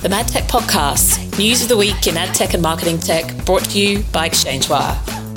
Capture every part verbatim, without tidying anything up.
the MadTech Podcast, news of the week in ad tech and marketing tech, brought to you by ExchangeWire.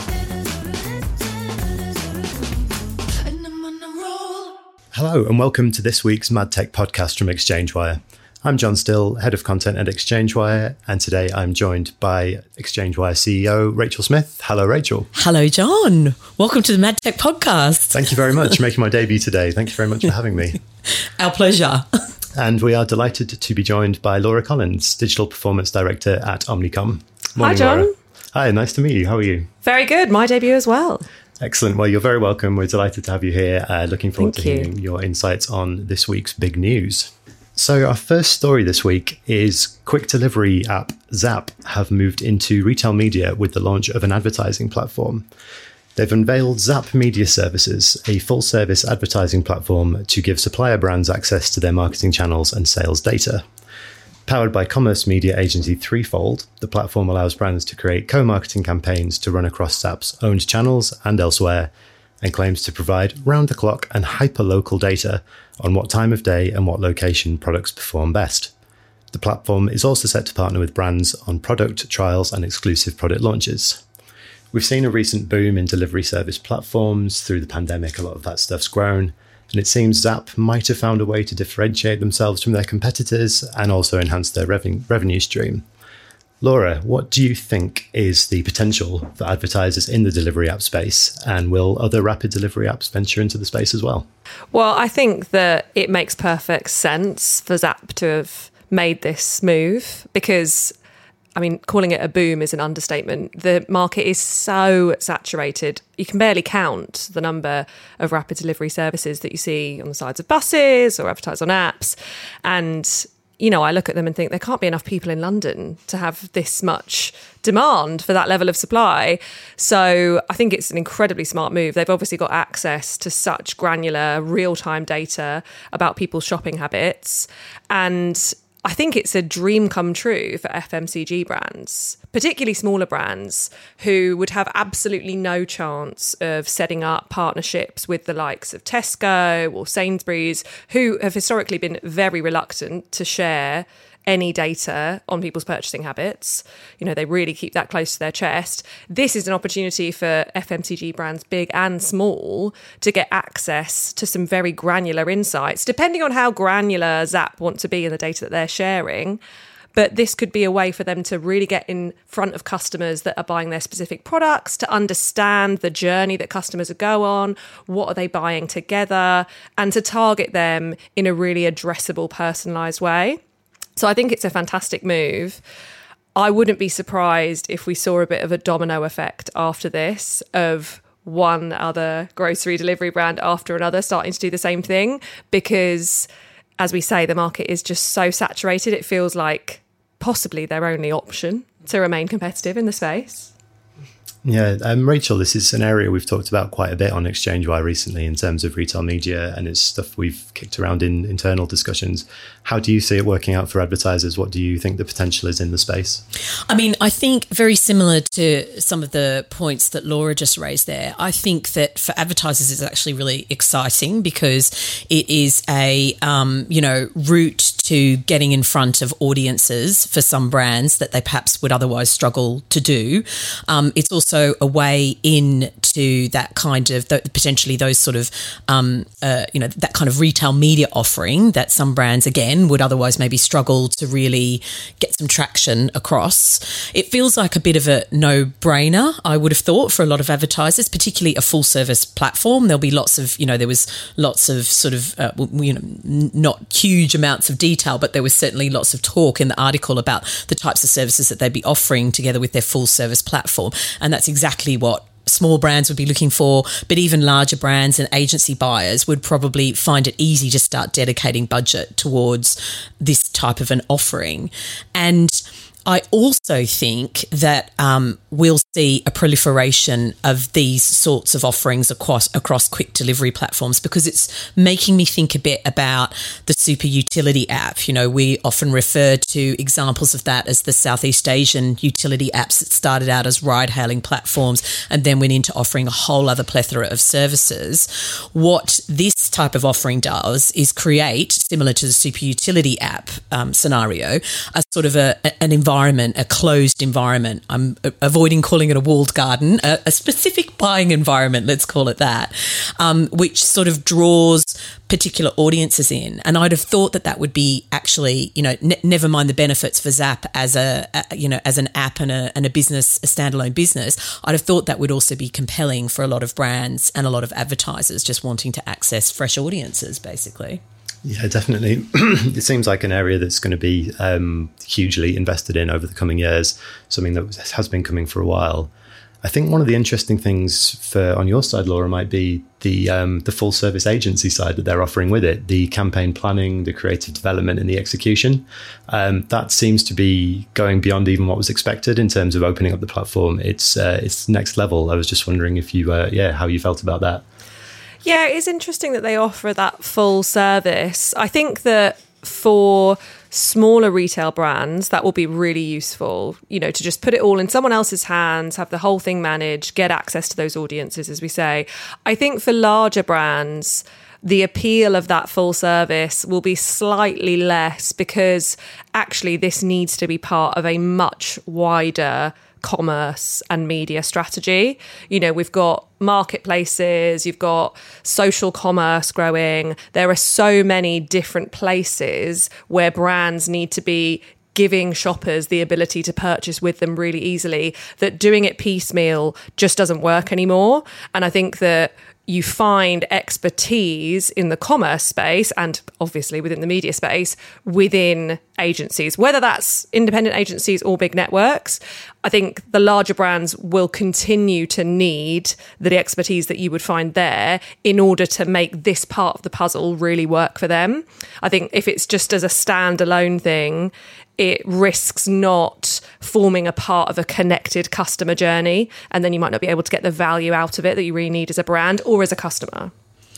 Hello and welcome to this week's MadTech Podcast from ExchangeWire. I'm John Still, Head of Content at ExchangeWire, and today I'm joined by ExchangeWire C E O Rachel Smith. Hello, Rachel. Hello, John. Welcome to the MadTech Podcast. Thank you very much for making my debut today. Thank you very much for having me. Our pleasure. And we are delighted to be joined by Laura Collins, Digital Performance Director at Omnicom. Morning, Hi, John. Laura. Hi, nice to meet you. How are you? Very good. My debut as well. Excellent. Well, you're very welcome. We're delighted to have you here. Uh, looking forward Thank to you. hearing your insights on this week's big news. So our first story this week is quick delivery app Zapp have moved into retail media with the launch of an advertising platform. They've unveiled Zapp Media Services, a full-service advertising platform to give supplier brands access to their marketing channels and sales data. Powered by commerce media agency Threefold, the platform allows brands to create co-marketing campaigns to run across Zapp's owned channels and elsewhere, and claims to provide round-the-clock and hyper-local data on what time of day and what location products perform best. The platform is also set to partner with brands on product trials and exclusive product launches. We've seen a recent boom in delivery service platforms. Through the pandemic, a lot of that stuff's grown, and it seems Zapp might have found a way to differentiate themselves from their competitors and also enhance their revenue, revenue stream. Laura, what do you think is the potential for advertisers in the delivery app space, and will other rapid delivery apps venture into the space as well? Well, I think that it makes perfect sense for Zapp to have made this move because, I mean, calling it a boom is an understatement. The market is so saturated. You can barely count the number of rapid delivery services that you see on the sides of buses or advertised on apps. And you know, I look at them and think there can't be enough people in London to have this much demand for that level of supply. So I think it's an incredibly smart move. They've obviously got access to such granular real-time data about people's shopping habits. And I think it's a dream come true for F M C G brands, particularly smaller brands who would have absolutely no chance of setting up partnerships with the likes of Tesco or Sainsbury's, who have historically been very reluctant to share any data on people's purchasing habits. You know, they really keep that close to their chest. This is an opportunity for F M C G brands, big and small, to get access to some very granular insights, depending on how granular Zapp want to be in the data that they're sharing. But this could be a way for them to really get in front of customers that are buying their specific products, to understand the journey that customers go on, what are they buying together, and to target them in a really addressable, personalised way. So I think it's a fantastic move. I wouldn't be surprised if we saw a bit of a domino effect after this of one other grocery delivery brand after another starting to do the same thing, because, as we say, the market is just so saturated. It feels like possibly their only option to remain competitive in the space. Yeah, um, Rachel, this is an area we've talked about quite a bit on ExchangeWire recently in terms of retail media, and it's stuff we've kicked around in internal discussions. How do you see it working out for advertisers? What do you think the potential is in the space? I mean, I think very similar to some of the points that Laura just raised there. I think that for advertisers, it's actually really exciting because it is a, um, you know, route to getting in front of audiences for some brands that they perhaps would otherwise struggle to do. Um, it's also Also a way in to that kind of th- potentially those sort of um, uh, you know that kind of retail media offering that some brands again would otherwise maybe struggle to really get some traction across. It feels like a bit of a no-brainer, I would have thought, for a lot of advertisers, particularly a full-service platform. There'll be lots of you know there was lots of sort of uh, you know n- not huge amounts of detail, but there was certainly lots of talk in the article about the types of services that they'd be offering together with their full-service platform, and that's exactly what small brands would be looking for, but even larger brands and agency buyers would probably find it easy to start dedicating budget towards this type of an offering. And I also think that um, we'll see a proliferation of these sorts of offerings across across quick delivery platforms, because it's making me think a bit about the super utility app. You know, we often refer to examples of that as the Southeast Asian utility apps that started out as ride-hailing platforms and then went into offering a whole other plethora of services. What this type of offering does is create, similar to the super utility app um, scenario, a sort of a, an environment, a closed environment. I'm avoiding calling it a walled garden, a, a specific buying environment, let's call it that, um, which sort of draws particular audiences in. And I'd have thought that that would be actually, you know, ne- never mind the benefits for Zapp as a, a, you know, as an app and a, and a business, a standalone business. I'd have thought that would also be compelling for a lot of brands and a lot of advertisers just wanting to access fresh audiences, basically. Yeah, definitely. It seems like an area that's going to be um, hugely invested in over the coming years, something that has been coming for a while. I think one of the interesting things for on your side, Laura, might be the um, the full service agency side that they're offering with it, the campaign planning, the creative development and the execution. Um, that seems to be going beyond even what was expected in terms of opening up the platform. It's uh, it's next level. I was just wondering if you, uh, yeah, how you felt about that. Yeah, it's interesting that they offer that full service. I think that for smaller retail brands, that will be really useful, you know, to just put it all in someone else's hands, have the whole thing managed, get access to those audiences, as we say. I think for larger brands, the appeal of that full service will be slightly less, because actually this needs to be part of a much wider commerce and media strategy. You know, we've got marketplaces, you've got social commerce growing. There are so many different places where brands need to be giving shoppers the ability to purchase with them really easily, that doing it piecemeal just doesn't work anymore. And I think that you find expertise in the commerce space and obviously within the media space within agencies, whether that's independent agencies or big networks. I think the larger brands will continue to need the expertise that you would find there in order to make this part of the puzzle really work for them. I think if it's just as a standalone thing, it risks not forming a part of a connected customer journey, and then you might not be able to get the value out of it that you really need as a brand or as a customer.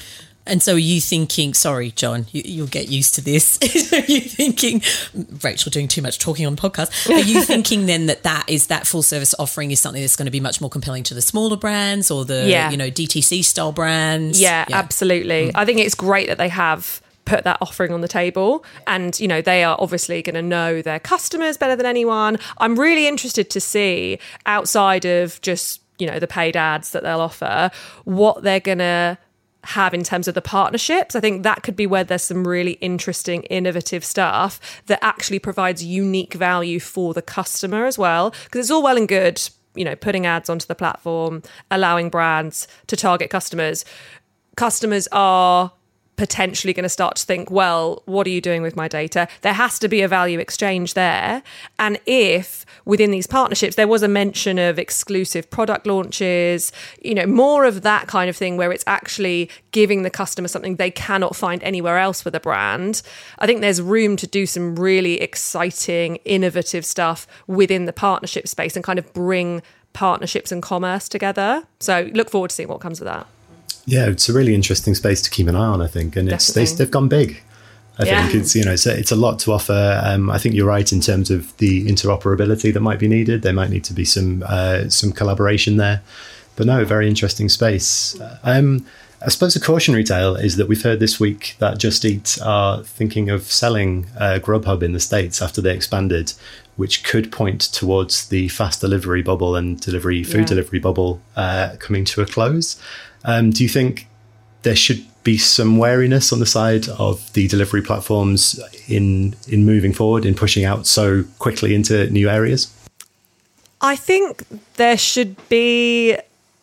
And so are you thinking, sorry, John, you, you'll get used to this. Are you thinking, Rachel doing too much talking on podcasts, are you thinking then that that is that full service offering is something that's going to be much more compelling to the smaller brands or the, yeah. you know, D T C style brands? Yeah, yeah. absolutely. Mm. I think it's great that they have put that offering on the table, and you know they are obviously going to know their customers better than anyone. I'm really interested to see, outside of just, you know, the paid ads that they'll offer, what they're going to have in terms of the partnerships. I think that could be where there's some really interesting, innovative stuff that actually provides unique value for the customer as well, because it's all well and good, you know, putting ads onto the platform, allowing brands to target customers. Customers are potentially going to start to think, well, what are you doing with my data? There has to be a value exchange there. And if within these partnerships there was a mention of exclusive product launches, you know, more of that kind of thing where it's actually giving the customer something they cannot find anywhere else with a brand, I think there's room to do some really exciting, innovative stuff within the partnership space and kind of bring partnerships and commerce together. So look forward to seeing what comes of that. Yeah, it's a really interesting space to keep an eye on, I think. And it's they, they've gone big. I yeah. think it's, you know, it's a, it's a lot to offer. Um, I think you're right in terms of the interoperability that might be needed. There might need to be some uh, some collaboration there. But no, very interesting space. Um, I suppose a cautionary tale is that we've heard this week that Just Eat are thinking of selling uh, Grubhub in the States after they expanded, which could point towards the fast delivery bubble and delivery food yeah. delivery bubble uh, coming to a close. Um, do you think there should be some wariness on the side of the delivery platforms in in moving forward, in pushing out so quickly into new areas? I think there should be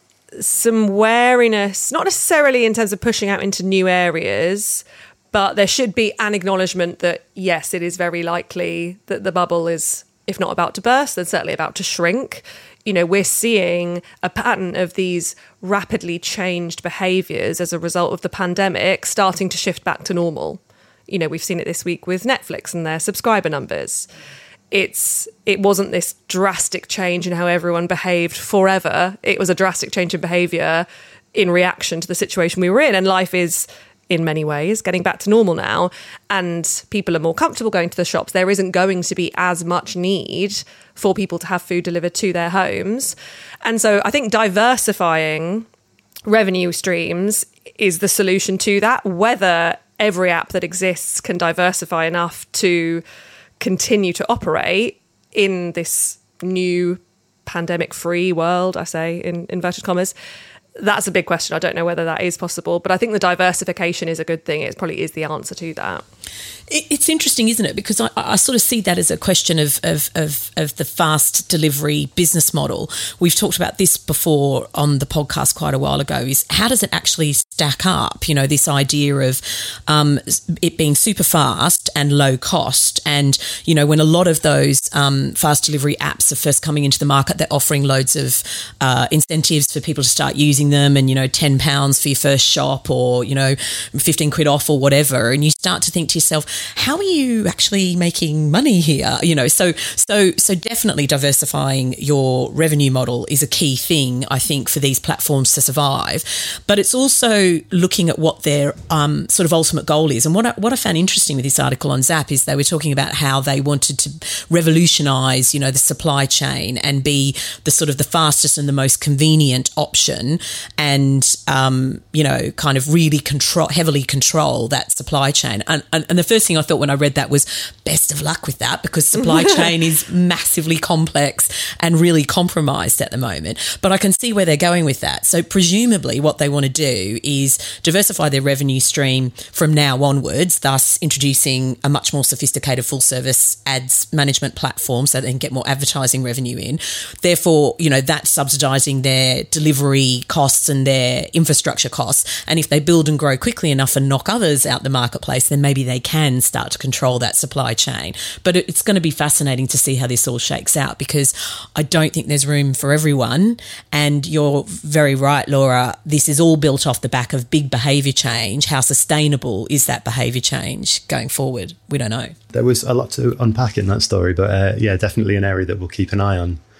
some wariness, not necessarily in terms of pushing out into new areas, but there should be an acknowledgement that, yes, it is very likely that the bubble is, if not about to burst, then certainly about to shrink. You know, we're seeing a pattern of these rapidly changed behaviours as a result of the pandemic starting to shift back to normal. You know, we've seen it this week with Netflix and their subscriber numbers. it's it wasn't this drastic change in how everyone behaved forever. It was a drastic change in behaviour in reaction to the situation we were in. And life is, in many ways, getting back to normal now. And people are more comfortable going to the shops. There isn't going to be as much need for people to have food delivered to their homes. And so I think diversifying revenue streams is the solution to that. Whether every app that exists can diversify enough to continue to operate in this new pandemic-free world, I say in inverted commas, that's a big question. I don't know whether that is possible, but I think the diversification is a good thing. It probably is the answer to that. It's interesting, isn't it? Because I, I sort of see that as a question of, of, of, of the fast delivery business model. We've talked about this before on the podcast quite a while ago, is how does it actually stack up? You know, this idea of um, it being super fast and low cost. And, you know, when a lot of those um, fast delivery apps are first coming into the market, they're offering loads of uh, incentives for people to start using them and, you know, ten pounds for your first shop or, you know, fifteen quid off or whatever. And you start to think to yourself, how are you actually making money here? You know, so so so definitely diversifying your revenue model is a key thing, I think, for these platforms to survive. But it's also looking at what their um, sort of ultimate goal is. And what I, what I found interesting with this article on Zapp is they were talking about how they wanted to revolutionise, you know, the supply chain and be the sort of the fastest and the most convenient option, and um, you know, kind of really control heavily control that supply chain. And, and, and the first thing I thought when I read that was best of luck with that, because supply chain is massively complex and really compromised at the moment. But I can see where they're going with that. So presumably what they want to do is diversify their revenue stream from now onwards, thus introducing a much more sophisticated full service ads management platform so they can get more advertising revenue in. Therefore, you know, that's subsidising their delivery costs and their infrastructure costs. And if they build and grow quickly enough and knock others out the marketplace, then maybe they can start to control that supply chain. But it's going to be fascinating to see how this all shakes out, because I don't think there's room for everyone. And you're very right, Laura, this is all built off the back of big behaviour change. How sustainable is that behaviour change going forward? We don't know. There was a lot to unpack in that story, but uh, yeah, definitely an area that we'll keep an eye on.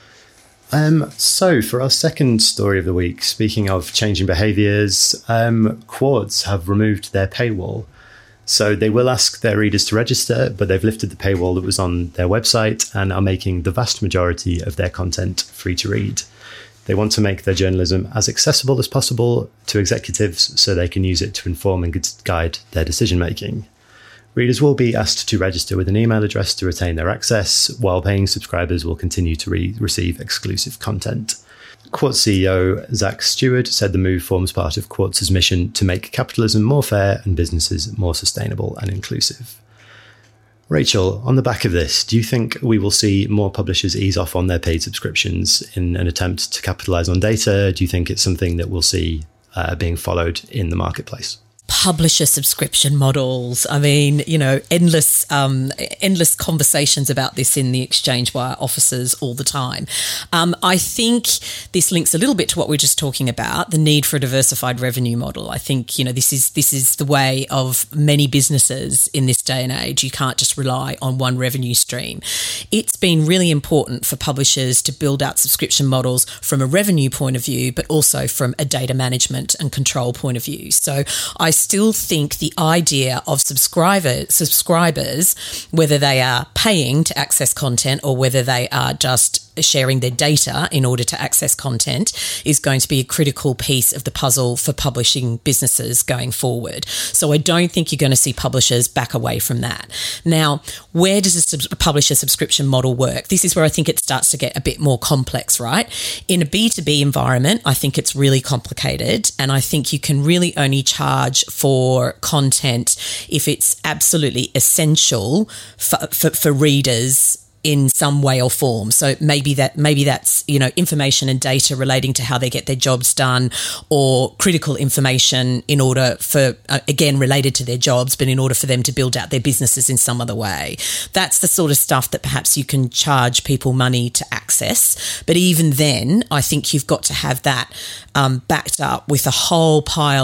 Um, so for our second story of the week, speaking of changing behaviours, um, Quartz have removed their paywall. So they will ask their readers to register, but they've lifted the paywall that was on their website and are making the vast majority of their content free to read. They want to make their journalism as accessible as possible to executives so they can use it to inform and guide their decision making. Readers will be asked to register with an email address to retain their access, while paying subscribers will continue to re- receive exclusive content. Quartz C E O Zach Stewart said the move forms part of Quartz's mission to make capitalism more fair and businesses more sustainable and inclusive. Rachel, on the back of this, do you think we will see more publishers ease off on their paid subscriptions in an attempt to capitalise on data? Do you think it's something that we'll see uh, being followed in the marketplace? Publisher subscription models. I mean, you know, endless, um, endless conversations about this in the Exchange Wire offices all the time. Um, I think this links a little bit to what we we're just talking about, the need for a diversified revenue model. I think, you know, this is this is the way of many businesses in this day and age. You can't just rely on one revenue stream. It's been really important for publishers to build out subscription models from a revenue point of view, but also from a data management and control point of view. So I still think the idea of subscriber, subscribers, whether they are paying to access content or whether they are just sharing their data in order to access content, is going to be a critical piece of the puzzle for publishing businesses going forward. So I don't think you're going to see publishers back away from that. Now, where does a sub- publisher subscription model work? This is where I think it starts to get a bit more complex, right? In a B two B environment, I think it's really complicated, and I think you can really only charge for content if it's absolutely essential for, for, for readers in some way or form. So maybe that maybe that's, you know, information and data relating to how they get their jobs done, or critical information in order for, uh, again, related to their jobs, but in order for them to build out their businesses in some other way. That's the sort of stuff that perhaps you can charge people money to access. But even then, I think you've got to have that um, backed up with a whole pile of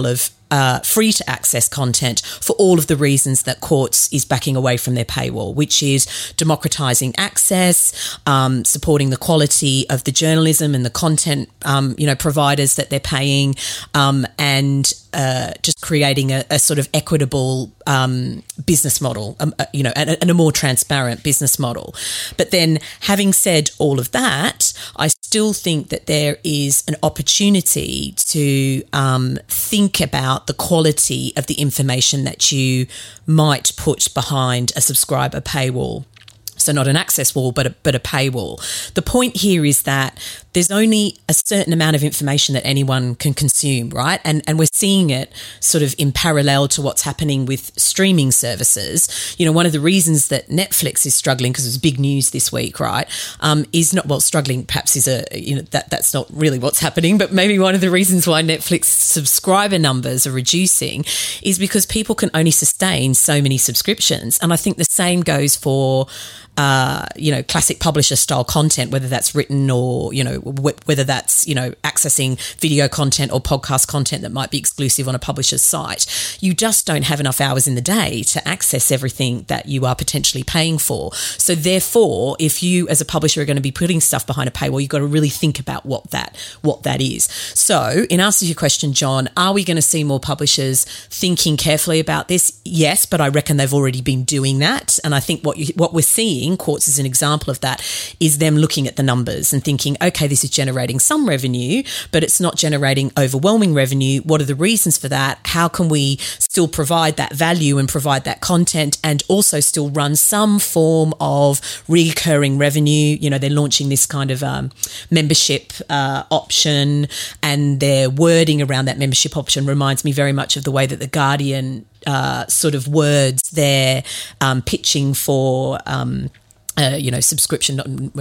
Uh, free to access content for all of the reasons that Quartz is backing away from their paywall, which is democratizing access, um, supporting the quality of the journalism and the content, um, you know, providers that they're paying, um, and uh, just creating a, a sort of equitable um, business model, um, uh, you know, and, and a more transparent business model. But then, having said all of that, I still think that there is an opportunity to um, think about the quality of the information that you might put behind a subscriber paywall. So not an access wall, but a, but a paywall. The point here is that there's only a certain amount of information that anyone can consume, right? And and we're seeing it sort of in parallel to what's happening with streaming services. You know, one of the reasons that Netflix is struggling, because it was big news this week, right, um, is not, well, struggling perhaps is a, you know, that that's not really what's happening, but maybe one of the reasons why Netflix subscriber numbers are reducing is because people can only sustain so many subscriptions. And I think the same goes for Uh, you know, classic publisher style content, whether that's written or, you know, w- whether that's, you know, accessing video content or podcast content that might be exclusive on a publisher's site. You just don't have enough hours in the day to access everything that you are potentially paying for. So therefore, if you as a publisher are going to be putting stuff behind a paywall, you've got to really think about what that, what that is. So in answer to your question, John, are we going to see more publishers thinking carefully about this? Yes, but I reckon they've already been doing that. And I think what you, what we're seeing, Quartz is an example of that, is them looking at the numbers and thinking, okay, this is generating some revenue, but it's not generating overwhelming revenue. What are the reasons for that? How can we still provide that value and provide that content and also still run some form of recurring revenue? You know, they're launching this kind of um, membership uh, option, and their wording around that membership option reminds me very much of the way that The Guardian Uh, sort of words they're um, pitching for, um, uh, you know, subscription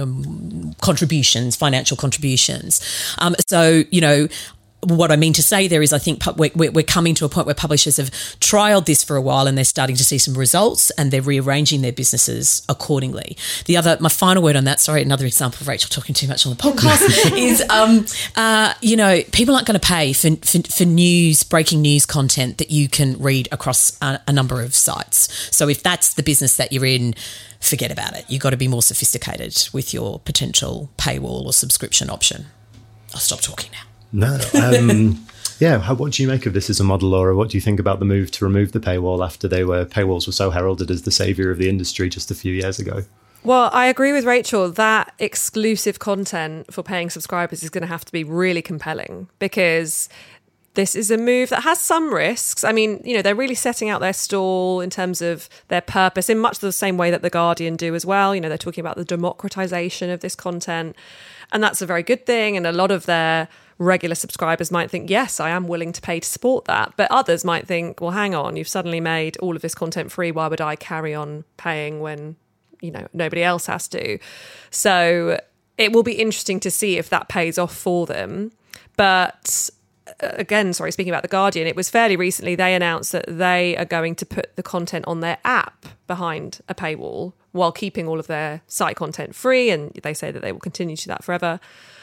um, contributions, financial contributions. Um, so, you know, what I mean to say there is I think pu- we're, we're coming to a point where publishers have trialled this for a while and they're starting to see some results and they're rearranging their businesses accordingly. The other, my final word on that, sorry, another example of Rachel talking too much on the podcast is, um, uh, you know, people aren't going to pay for, for, for news, breaking news content that you can read across a, a number of sites. So if that's the business that you're in, forget about it. You've got to be more sophisticated with your potential paywall or subscription option. I'll stop talking now. No. Um, yeah. How, what do you make of this as a model, Laura? What do you think about the move to remove the paywall after they were paywalls were so heralded as the saviour of the industry just a few years ago? Well, I agree with Rachel that exclusive content for paying subscribers is going to have to be really compelling, because this is a move that has some risks. I mean, you know, they're really setting out their stall in terms of their purpose in much the same way that The Guardian do as well. You know, they're talking about the democratization of this content, and that's a very good thing. And a lot of their regular subscribers might think, yes, I am willing to pay to support that. But others might think, well, hang on, you've suddenly made all of this content free. Why would I carry on paying when, you know, nobody else has to? So it will be interesting to see if that pays off for them. But again, sorry, speaking about The Guardian, it was fairly recently they announced that they are going to put the content on their app behind a paywall while keeping all of their site content free. And they say that they will continue to do that forever.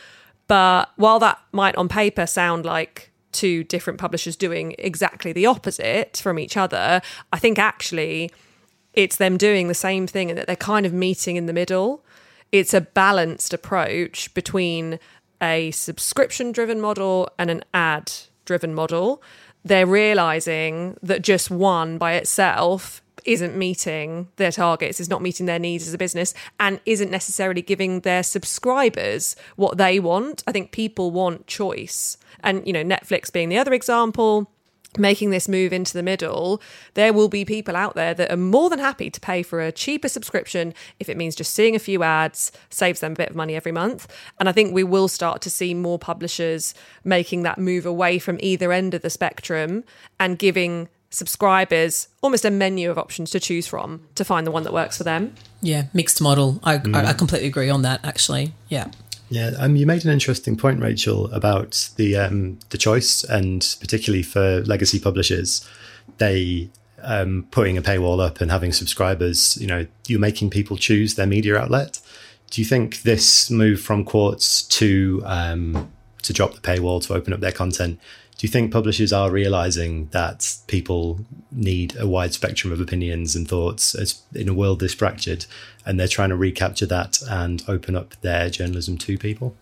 But while that might on paper sound like two different publishers doing exactly the opposite from each other, I think actually it's them doing the same thing and that they're kind of meeting in the middle. It's a balanced approach between a subscription-driven model and an ad-driven model. They're realising that just one by itself isn't meeting their targets, is not meeting their needs as a business, and isn't necessarily giving their subscribers what they want. I think people want choice. And, you know, Netflix being the other example, making this move into the middle, there will be people out there that are more than happy to pay for a cheaper subscription if it means just seeing a few ads saves them a bit of money every month. And I think we will start to see more publishers making that move away from either end of the spectrum and giving subscribers almost a menu of options to choose from to find the one that works for them. Yeah, mixed model. I, mm. I, I completely agree on that, actually. Yeah. Yeah, um, you made an interesting point, Rachel, about the um, the choice, and particularly for legacy publishers, they um, putting a paywall up and having subscribers. You know, you're making people choose their media outlet. Do you think this move from Quartz to um, to drop the paywall to open up their content? Do you think publishers are realizing that people need a wide spectrum of opinions and thoughts as in a world this fractured, and they're trying to recapture that and open up their journalism to people?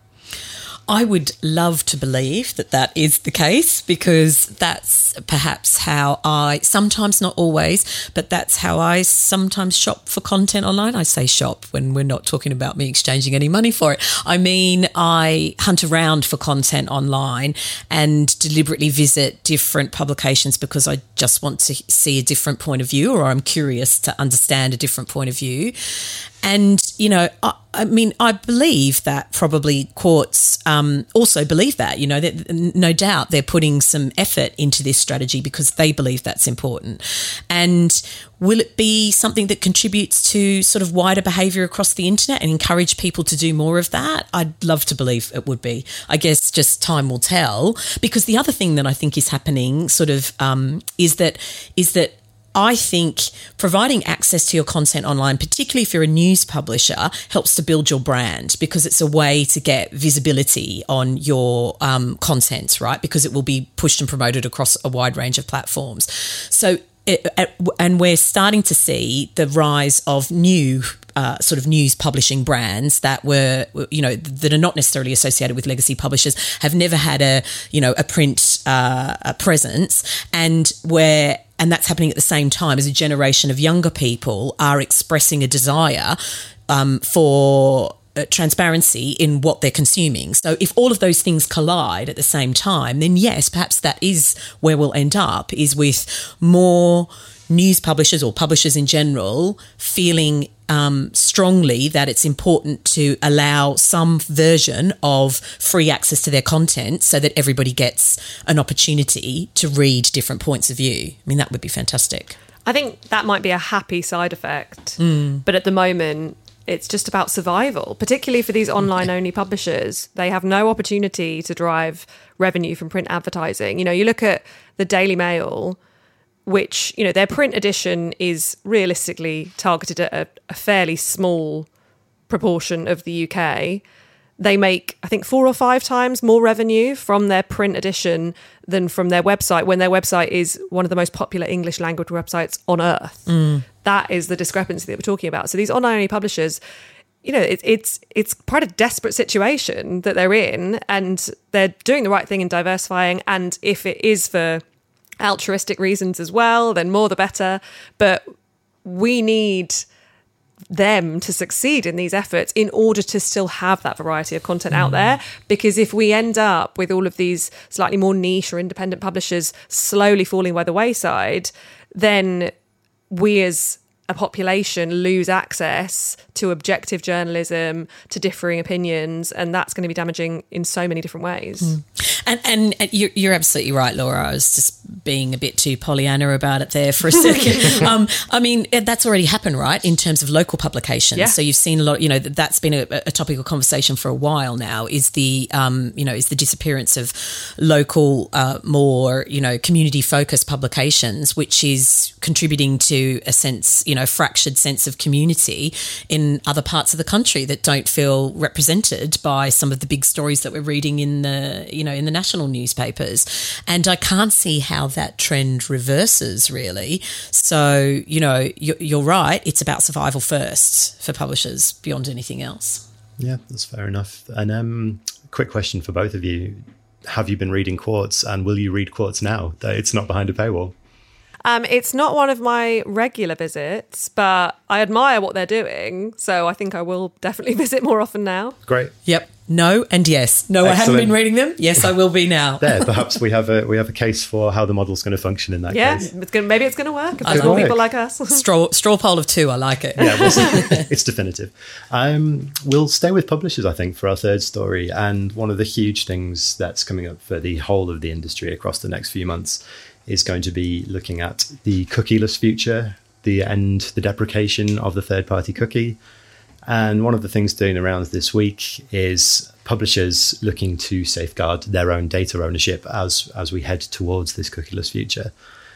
I would love to believe that that is the case, because that's perhaps how I, sometimes not always, but that's how I sometimes shop for content online. I say shop when we're not talking about me exchanging any money for it. I mean, I hunt around for content online and deliberately visit different publications because I just want to see a different point of view, or I'm curious to understand a different point of view. And, you know, I, I mean, I believe that probably Quartz um, also believe that, you know, that no doubt they're putting some effort into this strategy because they believe that's important. And will it be something that contributes to sort of wider behaviour across the internet and encourage people to do more of that? I'd love to believe it would be. I guess just time will tell. Because the other thing that I think is happening sort of um, is that is that I think providing access to your content online, particularly if you're a news publisher, helps to build your brand, because it's a way to get visibility on your um, content, right? Because it will be pushed and promoted across a wide range of platforms. So, it, and we're starting to see the rise of new Uh, sort of news publishing brands that were, you know, that are not necessarily associated with legacy publishers, have never had a, you know, a print uh, a presence, and where and that's happening at the same time as a generation of younger people are expressing a desire um, for uh, transparency in what they're consuming. So if all of those things collide at the same time, then yes, perhaps that is where we'll end up, is with more news publishers or publishers in general feeling um, strongly that it's important to allow some version of free access to their content so that everybody gets an opportunity to read different points of view. I mean, that would be fantastic. I think that might be a happy side effect, mm. but at the moment it's just about survival, particularly for these online-only publishers. They have no opportunity to drive revenue from print advertising. You know, you look at the Daily Mail, which, you know, their print edition is realistically targeted at a, a fairly small proportion of the U K. They make, I think, four or five times more revenue from their print edition than from their website, when their website is one of the most popular English language websites on earth. Mm. That is the discrepancy that we're talking about. So these online-only publishers, you know, it, it's it's quite a desperate situation that they're in, and they're doing the right thing in diversifying. And if it is for altruistic reasons as well, then more the better. But we need them to succeed in these efforts in order to still have that variety of content mm. out there. Because if we end up with all of these slightly more niche or independent publishers slowly falling by the wayside, then we as a population lose access to objective journalism, to differing opinions, and that's going to be damaging in so many different ways. Mm. And, and, and you're, you're absolutely right, Laura. I was just being a bit too Pollyanna about it there for a second. um, I mean, that's already happened, right, in terms of local publications. Yeah. So you've seen a lot, you know, that's been a, a topic of conversation for a while now, is the, um, you know, is the disappearance of local, uh, more, you know, community-focused publications, which is contributing to a sense, you know, fractured sense of community in other parts of the country that don't feel represented by some of the big stories that we're reading in the, you know, in the national newspapers. And I can't see how that trend reverses, really. So, you know, you're, you're right. It's about survival first for publishers beyond anything else. Yeah, that's fair enough. And um, quick question for both of you. Have you been reading Quartz, and will you read Quartz now that it's not behind a paywall? Um, it's not one of my regular visits, but I admire what they're doing. So I think I will definitely visit more often now. Great. Yep. No and yes. No, Excellent. I haven't been reading them. Yes, I will be now. There, perhaps we have a we have a case for how the model's going to function in that yeah, case. Yeah, it's gonna, maybe it's going to work if I there's more like people like us. straw, straw poll of two, I like it. Yeah, we'll it's definitive. Um, we'll stay with publishers, I think, for our third story. And one of the huge things that's coming up for the whole of the industry across the next few months is going to be looking at the cookieless future, the end, the deprecation of the third-party cookie. And one of the things doing the rounds this week is publishers looking to safeguard their own data ownership as, as we head towards this cookieless future.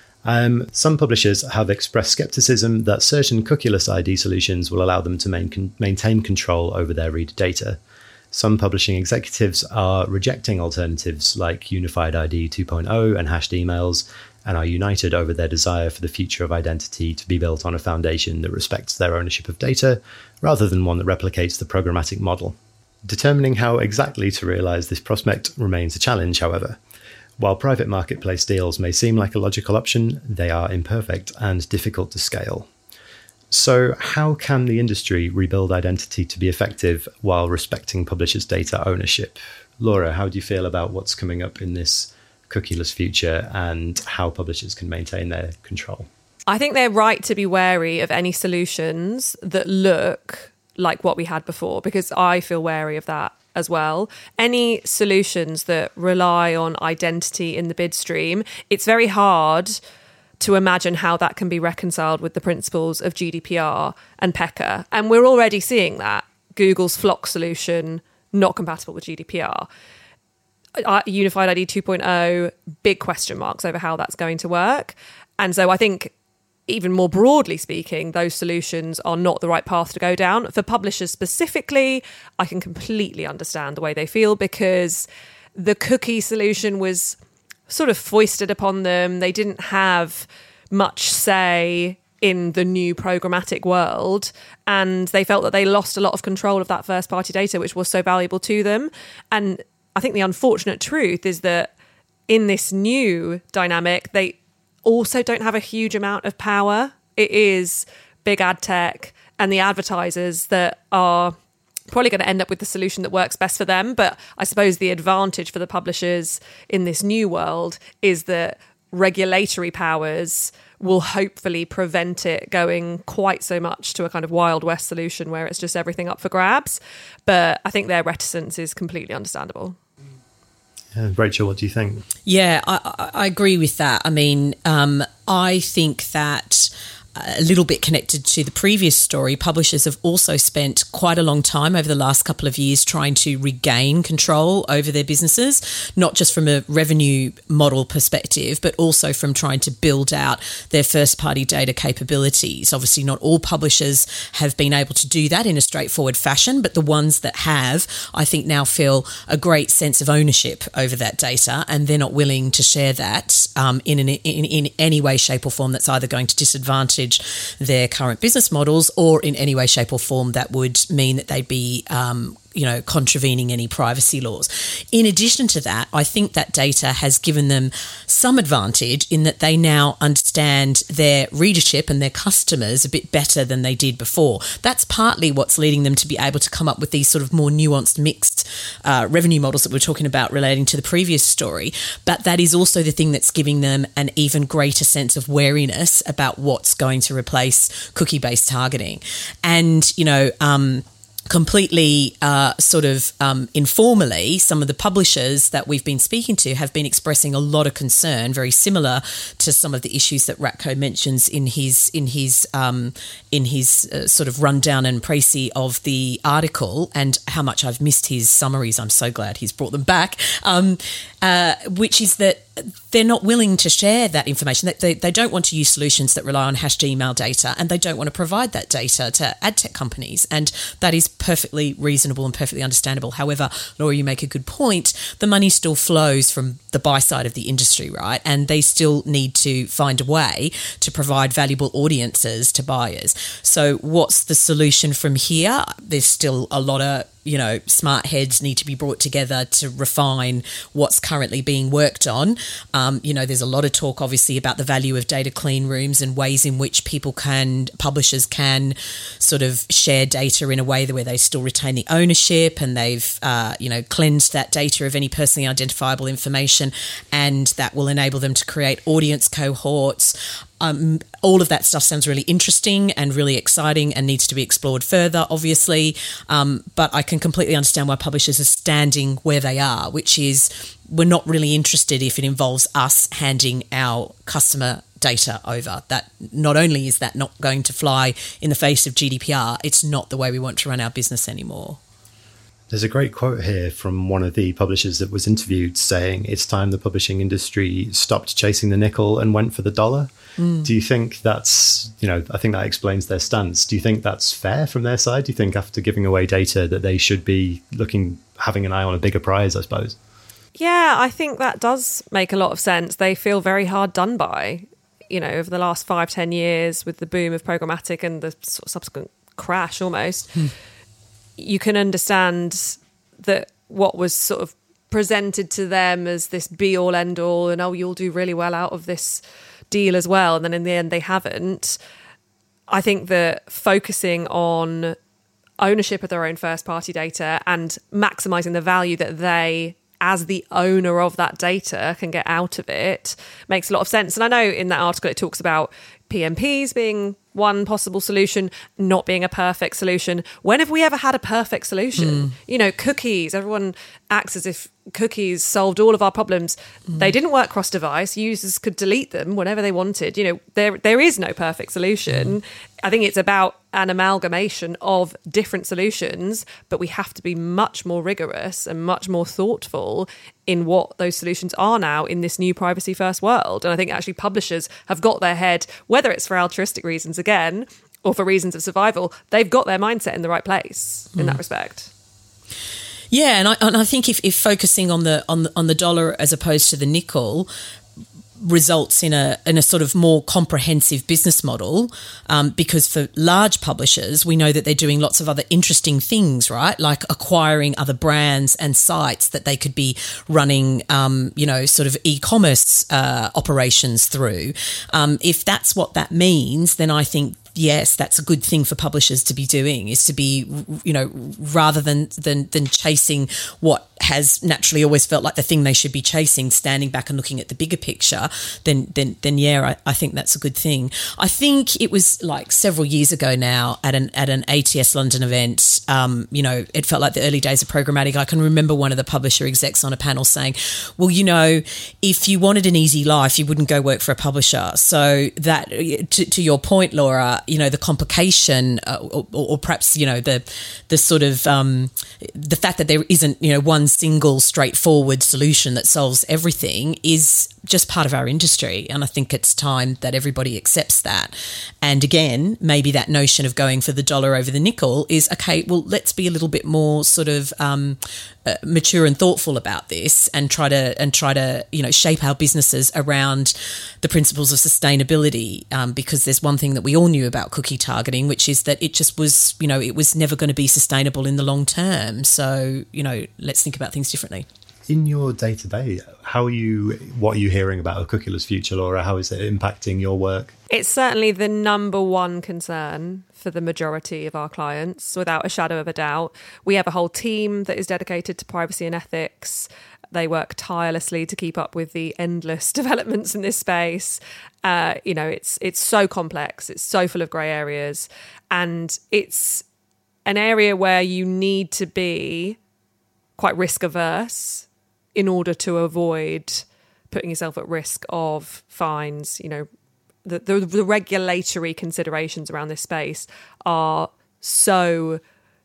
Um, some publishers have expressed skepticism that certain cookieless I D solutions will allow them to main, maintain control over their reader data. Some publishing executives are rejecting alternatives like Unified I D two point oh and hashed emails, and are united over their desire for the future of identity to be built on a foundation that respects their ownership of data, rather than one that replicates the programmatic model. Determining how exactly to realize this prospect remains a challenge, however. While private marketplace deals may seem like a logical option, they are imperfect and difficult to scale. So how can the industry rebuild identity to be effective while respecting publishers' data ownership? Laura, how do you feel about what's coming up in this cookieless future and how publishers can maintain their control? I think they're right to be wary of any solutions that look like what we had before, because I feel wary of that as well. Any solutions that rely on identity in the bid stream, it's very hard to imagine how that can be reconciled with the principles of G D P R and PECA. And we're already seeing that. Google's Flock solution, not compatible with G D P R. Unified I D two point oh, big question marks over how that's going to work. And so I think, even more broadly speaking, those solutions are not the right path to go down. For publishers specifically, I can completely understand the way they feel, because the cookie solution was sort of foisted upon them. They didn't have much say in the new programmatic world, and they felt that they lost a lot of control of that first party data, which was so valuable to them. And I think the unfortunate truth is that in this new dynamic, they also don't have a huge amount of power. It is big ad tech and the advertisers that are probably going to end up with the solution that works best for them. But I suppose the advantage for the publishers in this new world is that regulatory powers will hopefully prevent it going quite so much to a kind of Wild West solution where it's just everything up for grabs. But I think their reticence is completely understandable. Uh, Rachel, what do you think? Yeah, I, I agree with that. I mean, um, I think that a little bit connected to the previous story, publishers have also spent quite a long time over the last couple of years trying to regain control over their businesses, not just from a revenue model perspective, but also from trying to build out their first-party data capabilities. Obviously, not all publishers have been able to do that in a straightforward fashion, but the ones that have, I think, now feel a great sense of ownership over that data, and they're not willing to share that um, in, an, in, in any way, shape or form that's either going to disadvantage their current business models, or in any way, shape or form that would mean that they'd be um, you know, contravening any privacy laws. In addition to that, I think that data has given them some advantage in that they now understand their readership and their customers a bit better than they did before. That's partly what's leading them to be able to come up with these sort of more nuanced, mixed uh, revenue models that we're talking about relating to the previous story. But that is also the thing that's giving them an even greater sense of wariness about what's going to replace cookie-based targeting. And, you know, um, completely uh, sort of um, informally, some of the publishers that we've been speaking to have been expressing a lot of concern, very similar to some of the issues that Ratko mentions in his in his um, in his uh, sort of rundown and précis of the article, and how much I've missed his summaries. I'm so glad he's brought them back. Um, uh, which is that they're not willing to share that information. They, they, they don't want to use solutions that rely on hashed email data, and they don't want to provide that data to ad tech companies. And that is perfectly reasonable and perfectly understandable. However, Laura, you make a good point. The money still flows from the buy side of the industry, right? And they still need to find a way to provide valuable audiences to buyers. So what's the solution from here? There's still a lot of you know, smart heads need to be brought together to refine what's currently being worked on. Um, you know, there's a lot of talk, obviously, about the value of data clean rooms and ways in which people can, publishers can sort of share data in a way where they still retain the ownership, and they've, uh, you know, cleansed that data of any personally identifiable information, and that will enable them to create audience cohorts. Um, all of that stuff sounds really interesting and really exciting and needs to be explored further, obviously. Um, but I can completely understand why publishers are standing where they are, which is we're not really interested if it involves us handing our customer data over. That not only is that not going to fly in the face of G D P R, it's not the way we want to run our business anymore. There's a great quote here from one of the publishers that was interviewed saying it's time the publishing industry stopped chasing the nickel and went for the dollar. Mm. Do you think that's, you know, I think that explains their stance. Do you think that's fair from their side? Do you think after giving away data that they should be looking, having an eye on a bigger prize, I suppose? Yeah, I think that does make a lot of sense. They feel very hard done by, you know, over the last five, ten years with the boom of programmatic and the sort of subsequent crash almost. Hmm. You can understand that what was sort of presented to them as this be all end all and, oh, you'll do really well out of this deal as well. And then in the end, they haven't. I think that focusing on ownership of their own first party data and maximising the value that they, as the owner of that data, can get out of it makes a lot of sense. And I know in that article it talks about P M Ps being one possible solution, not being a perfect solution. When have we ever had a perfect solution? Mm. You know, cookies, everyone acts as if cookies solved all of our problems. Mm. They didn't work cross-device. Users could delete them whenever they wanted. You know, there there is no perfect solution. Mm. I think it's about an amalgamation of different solutions, but we have to be much more rigorous and much more thoughtful in what those solutions are now in this new privacy-first world. And I think actually publishers have got their head, whether it's for altruistic reasons again, or for reasons of survival, they've got their mindset in the right place in mm. that respect. Yeah, and I, and I think if, if focusing on the on the, on the dollar as opposed to the nickel results in a in a sort of more comprehensive business model, um, because for large publishers, we know that they're doing lots of other interesting things, right? Like acquiring other brands and sites that they could be running, um, you know, sort of e-commerce uh, operations through. Um, if that's what that means, then I think, yes, that's a good thing for publishers to be doing, is to be, you know, rather than than than chasing what has naturally always felt like the thing they should be chasing, standing back and looking at the bigger picture, then then then yeah, I, I think that's a good thing. I think it was like several years ago now at an at an A T S London event, um, you know, it felt like the early days of programmatic. I can remember one of the publisher execs on a panel saying, well, you know, if you wanted an easy life, you wouldn't go work for a publisher. So that, to, to your point, Laura, you know, the complication uh, or, or perhaps, you know, the the sort of um, the fact that there isn't, you know, one single straightforward solution that solves everything is just part of our industry. And I think it's time that everybody accepts that. And again, maybe that notion of going for the dollar over the nickel is, okay, well, let's be a little bit more sort of um, uh, mature and thoughtful about this and try to, and try to, you know, shape our businesses around the principles of sustainability. Um, because there's one thing that we all knew about cookie targeting, which is that it just was, you know, it was never going to be sustainable in the long term. So, you know, let's think about things differently. In your day-to-day, how are you, what are you hearing about a cookieless future, Laura? How is it impacting your work? It's certainly the number one concern for the majority of our clients, without a shadow of a doubt. We have a whole team that is dedicated to privacy and ethics. They work tirelessly to keep up with the endless developments in this space. Uh, you know, it's it's so complex. It's so full of grey areas. And it's an area where you need to be quite risk averse in order to avoid putting yourself at risk of fines. You know, the, the, the regulatory considerations around this space are so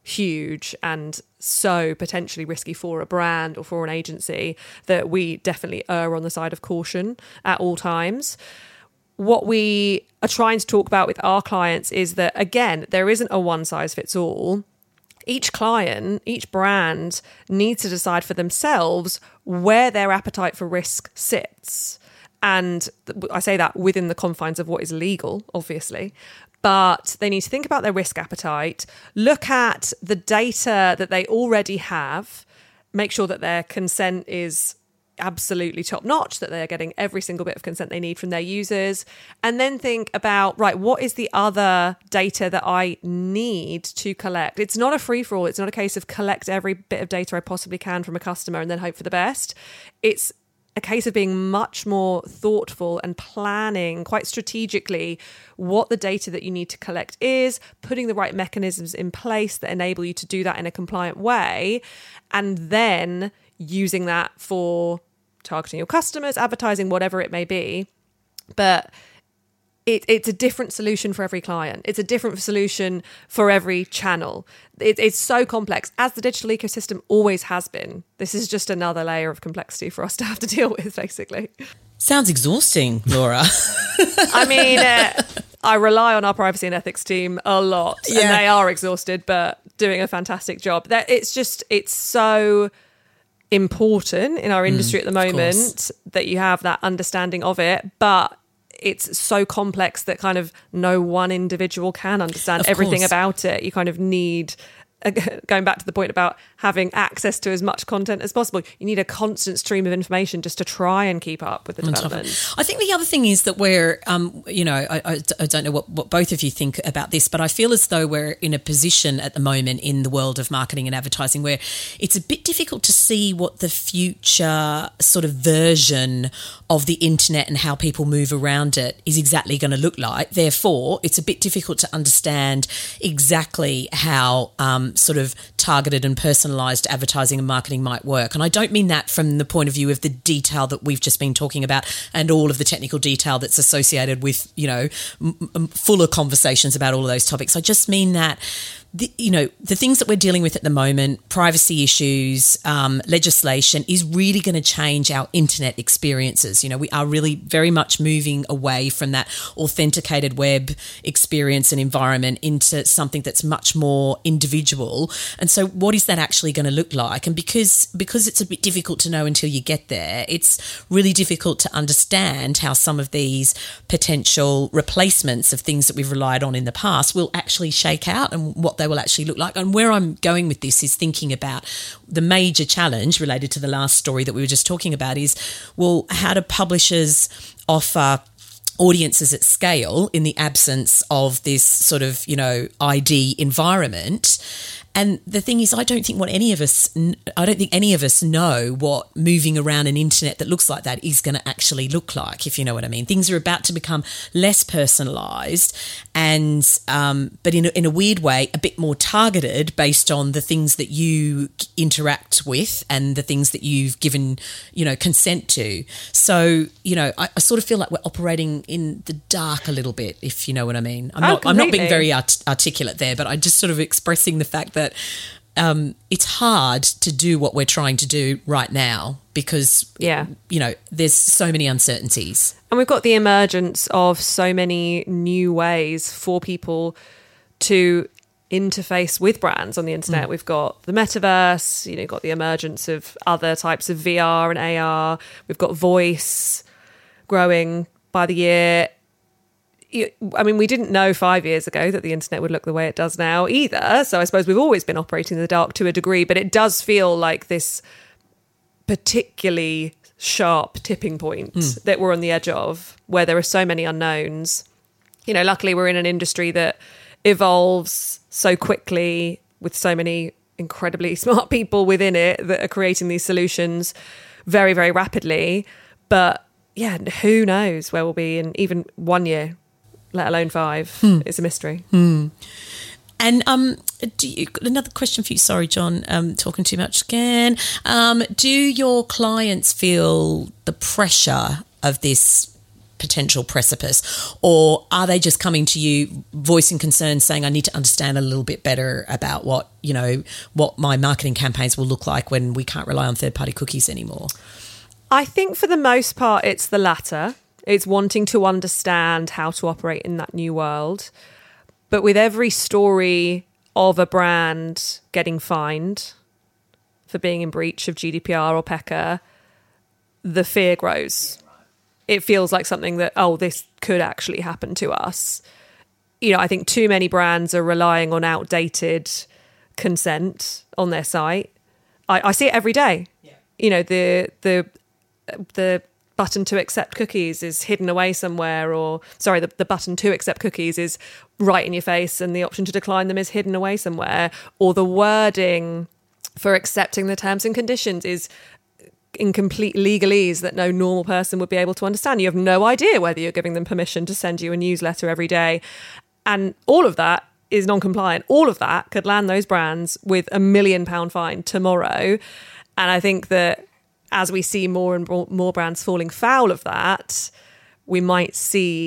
huge and so potentially risky for a brand or for an agency that we definitely err on the side of caution at all times. What we are trying to talk about with our clients is that, again, there isn't a one size fits all. Each client, each brand needs to decide for themselves where their appetite for risk sits. And I say that within the confines of what is legal, obviously. But they need to think about their risk appetite, look at the data that they already have, make sure that their consent is absolutely top notch, that they're getting every single bit of consent they need from their users, and then think about, right, what is the other data that I need to collect? It's not a free-for-all. It's not a case of collect every bit of data I possibly can from a customer and then hope for the best. It's a case of being much more thoughtful and planning quite strategically what the data that you need to collect is, putting the right mechanisms in place that enable you to do that in a compliant way, and then using that for targeting your customers, advertising, whatever it may be. But it, it's a different solution for every client. It's a different solution for every channel. It, it's so complex, as the digital ecosystem always has been. This is just another layer of complexity for us to have to deal with, basically. Sounds exhausting, Laura. I mean, uh, I rely on our privacy and ethics team a lot, Yeah. and they are exhausted, but doing a fantastic job. That it's just, it's so important in our industry mm, at the moment that you have that understanding of it, but it's so complex that kind of no one individual can understand Of everything course. about it. You kind of need, going back to the point about having access to as much content as possible, you need a constant stream of information just to try and keep up with the development. I think the other thing is that we're, um, you know, I, I, I don't know what, what both of you think about this, but I feel as though we're in a position at the moment in the world of marketing and advertising where it's a bit difficult to see what the future sort of version of the internet and how people move around it is exactly going to look like. Therefore, it's a bit difficult to understand exactly how um, sort of targeted and personalised advertising and marketing might work. And I don't mean that from the point of view of the detail that we've just been talking about and all of the technical detail that's associated with, you know, m- m- fuller conversations about all of those topics. I just mean that, the, you know, the things that we're dealing with at the moment, privacy issues, um, legislation, is really going to change our internet experiences. You know, we are really very much moving away from that authenticated web experience and environment into something that's much more individual. And so what is that actually going to look like? And because because it's a bit difficult to know until you get there, it's really difficult to understand how some of these potential replacements of things that we've relied on in the past will actually shake out and what they will actually look like. And where I'm going with this is thinking about the major challenge related to the last story that we were just talking about is, well, how do publishers offer audiences at scale in the absence of this sort of, you know, I D environment? And the thing is, I don't think what any of us, I don't think any of us know what moving around an internet that looks like that is going to actually look like, if you know what I mean. Things are about to become less personalised and, um, but in a, in a weird way, a bit more targeted based on the things that you interact with and the things that you've given, you know, consent to. So, you know, I, I sort of feel like we're operating in the dark a little bit, if you know what I mean. I'm Oh, not, I'm not being completely. very art- articulate there, but I'm just sort of expressing the fact that um, it's hard to do what we're trying to do right now because, Yeah. you know, there's so many uncertainties. And we've got the emergence of so many new ways for people to interface with brands on the internet. Mm. We've got the metaverse, you know, got the emergence of other types of V R and A R. We've got voice growing by the year. I mean, we didn't know five years ago that the internet would look the way it does now either. So I suppose we've always been operating in the dark to a degree, but it does feel like this particularly sharp tipping point mm. that we're on the edge of, where there are so many unknowns. You know, luckily we're in an industry that evolves so quickly with so many incredibly smart people within it that are creating these solutions very, very rapidly. But yeah, who knows where we'll be in even one year, let alone five. Hmm. It's a mystery. Hmm. And um, do you, another question for you. Sorry, John, um, talking too much again. Um, do your clients feel the pressure of this potential precipice, or are they just coming to you voicing concerns, saying, I need to understand a little bit better about what, you know, what my marketing campaigns will look like when we can't rely on third-party cookies anymore? I think for the most part, it's the latter. It's wanting to understand how to operate in that new world. But with every story of a brand getting fined for being in breach of G D P R or P E C A, the fear grows. It feels like something that, oh, this could actually happen to us. You know, I think too many brands are relying on outdated consent on their site. I, I see it every day. Yeah. You know, the the the button to accept cookies is hidden away somewhere, or sorry, the, the button to accept cookies is right in your face and the option to decline them is hidden away somewhere, or the wording for accepting the terms and conditions is in complete legalese that no normal person would be able to understand. You have no idea whether you're giving them permission to send you a newsletter every day. And all of that is non-compliant. All of that could land those brands with a million pound fine tomorrow. And I think that as we see more and more brands falling foul of that, we might see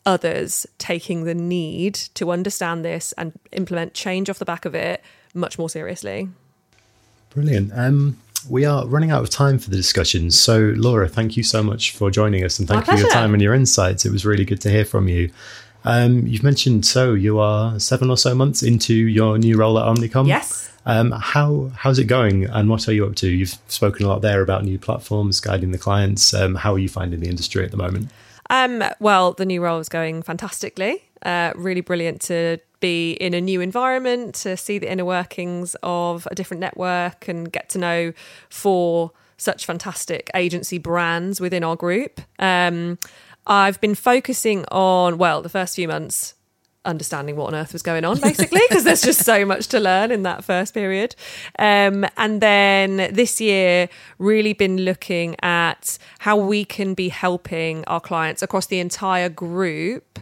others taking the need to understand this and implement change off the back of it much more seriously. Brilliant. Um, we are running out of time for the discussion. So, Laura, thank you so much for joining us, and thank My you for your pleasure. time and your insights. It was really good to hear from you. Um, you've mentioned, so you are seven or so months into your new role at Omnicom. Yes. Um, how how's it going, and what are you up to? You've spoken a lot there about new platforms, guiding the clients. Um, how are you finding the industry at the moment? Um, well, the new role is going fantastically. Uh, really brilliant to be in a new environment, to see the inner workings of a different network and get to know four such fantastic agency brands within our group. Um, I've been focusing on, well, the first few months, understanding what on earth was going on, basically, because there's just so much to learn in that first period. Um, and then this year, really been looking at how we can be helping our clients across the entire group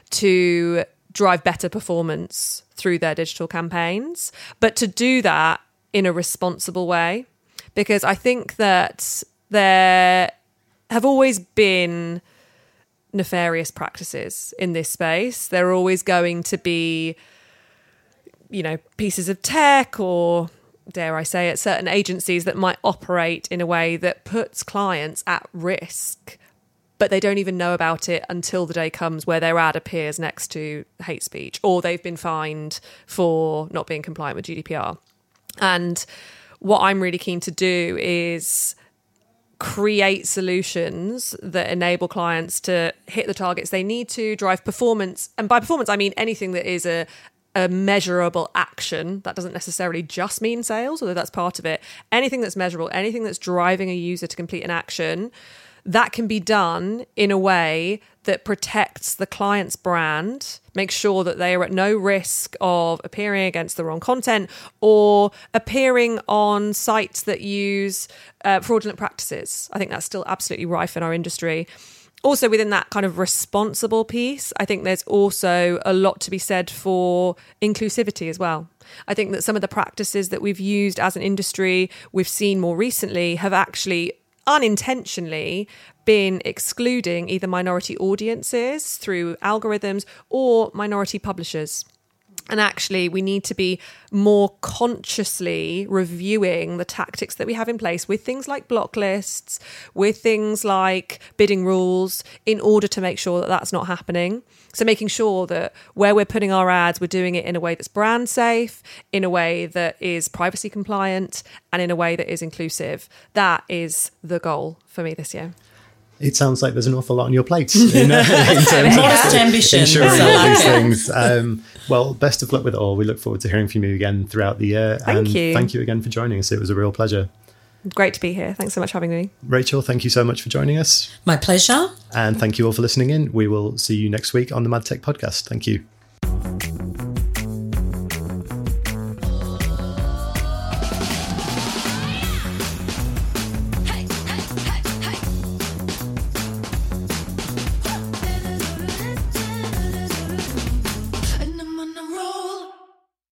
to drive better performance through their digital campaigns, but to do that in a responsible way. Because I think that there have always been nefarious practices in this space. There are always going to be, you know, pieces of tech or, dare I say it, certain agencies that might operate in a way that puts clients at risk, but they don't even know about it until the day comes where their ad appears next to hate speech, or they've been fined for not being compliant with G D P R. And what I'm really keen to do is create solutions that enable clients to hit the targets they need to, drive performance. And by performance, I mean anything that is a, a measurable action. That doesn't necessarily just mean sales, although that's part of it. Anything that's measurable, anything that's driving a user to complete an action, that can be done in a way that protects the client's brand, makes sure that they are at no risk of appearing against the wrong content or appearing on sites that use uh, fraudulent practices. I think that's still absolutely rife in our industry. Also, within that kind of responsible piece, I think there's also a lot to be said for inclusivity as well. I think that some of the practices that we've used as an industry, we've seen more recently, have actually unintentionally been excluding either minority audiences through algorithms or minority publishers. And actually, we need to be more consciously reviewing the tactics that we have in place with things like block lists, with things like bidding rules, in order to make sure that that's not happening. So making sure that where we're putting our ads, we're doing it in a way that's brand safe, in a way that is privacy compliant, and in a way that is inclusive. That is the goal for me this year. It sounds like there's an awful lot on your plate in, uh, in terms Modest of ambitions. ensuring I all like these it. things. Um, well, best of luck with it all. We look forward to hearing from you again throughout the year. Thank and you. Thank you again for joining us. It was a real pleasure. Great to be here. Thanks so much for having me. Rachel, thank you so much for joining us. My pleasure. And thank you all for listening in. We will see you next week on the MadTech podcast. Thank you.